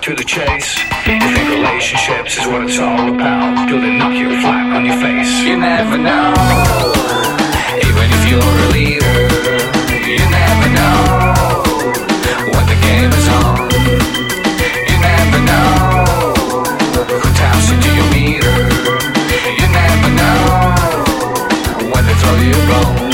to the chase. You think relationships is what it's all about. Till they knock you flat on your face. You never know, even if you're a leader. You never know when the game is on. You never know who taps into your meter. You never know when they throw you a bone.